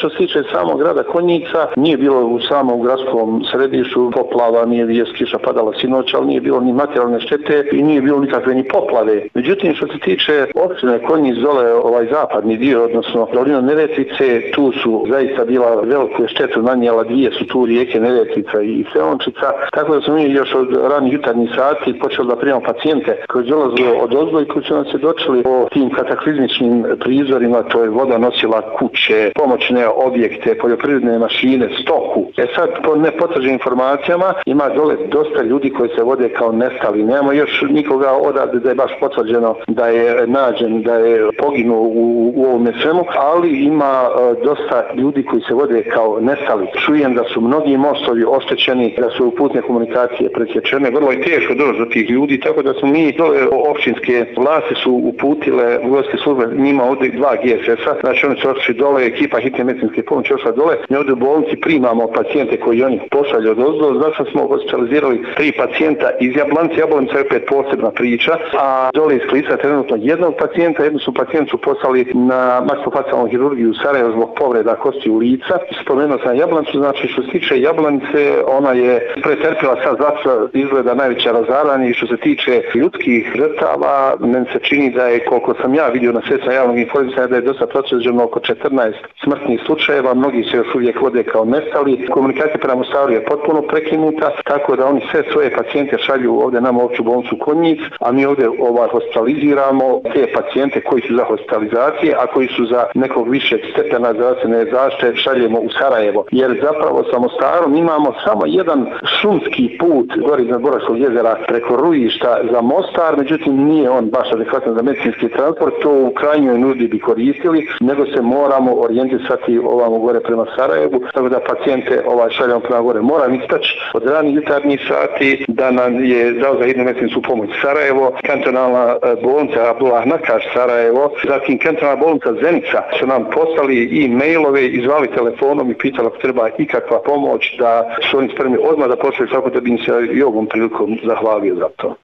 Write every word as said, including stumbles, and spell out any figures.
što se tiče samog grada Konjica, nije bilo u samom gradskom središtu poplava, nije vijest kiša padala sinoć, ali nije bilo ni materijalne štete i nije bilo nikakve ni poplave. Međutim, što se tiče općine Konjic, dole ovaj zapadni dio, odnosno dolina Neretvice, tu su zaista bila veliku štetu nanijela, dvije su tu rijeke Neretvica i Selončica, tako da smo mi još od ranih jutarnjih sati počeli da primamo pacijente koji dolaze od ozgo i koji su nam se dočeli o tim kataklizmičnim prizorima, to je voda nosila kuće, pomoćne objekte, poljoprivredne mašine, stoku. E sad, po nepotvrđenim informacijama, ima dole dosta ljudi koji se vode kao nestali. Nema još nikoga odavde da je baš potvrđeno da je nađen, da je poginuo u, u ovome svemu, ali ima e, dosta ljudi koji se vode kao nestali. Čujem da su mnogi mostovi oštećeni, da su putne komunikacije presječene. Vrlo je teško doći do tih ljudi, tako da smo mi dole općinske vlasti su uputile gorske službe, njima ovdje dva G S S-a, znači oni su otišli dole, ekipa hitne medicinske pomoći ošla dole, mi ovdje u bolnici primamo pacijente koji oni pošalju od ozdo, znači smo hospitalizirali tri pacijenta iz Jablanice. Jablanica je opet posebna priča, a dole iz Klisa trenutno jednog pacijenta, jednu su pacijentu poslali na maksimofacijalnu hirurgiju u Sarajevo zbog povreda kostiju lica. Spomenuo sam Jablanicu, znači što se tiče Jablanice, ona je pretrpila sad zato izgleda najveća razaranje i što se tiče ljudskih žrtava, meni se čini da je, koliko sam ja vidio na sredstvima javnog informisanja, da je dosta procjeđeno oko četrnaest smrtnih slučajeva, mnogi se još uvijek vode kao nestali. Komunikacija prema Mostaru je potpuno prekinuta, tako da oni sve svoje pacijente šalju ovdje nama u opću bolnicu Konjic, a mi ovdje ovaj, hospitaliziramo te pacijente koji su za hospitalizacije, a koji su za nekog višeg stepena zdravstvene zaštite šaljemo u Sarajevo. Jer zapravo sa Mostarom imamo samo jedan šumski put gori iznad Boraškog jezera preko Rujišta za Mostar, međutim nije on baš adekvatan za medicinski transport, to u krajnjoj nudi bi koristili, nego se moramo orijentisati ovamo gore prema Sarajevu, tako da pacijente ovaj šaljamo prema gore. Moram istaći od ranih jutarnjih sati da nam je Zavod za hitnu medicinsku pomoć Sarajevo, kantonalna bolnica Abdullah Nakaš Sarajevo, zatim kantonalna bolnica Zenica su nam poslali i mailove i zvali telefonom i pitali ako treba ikakva pomoć, da su oni spremni odmah da pošalju, tako da bi im se i ovom prilikom zahvalio za to.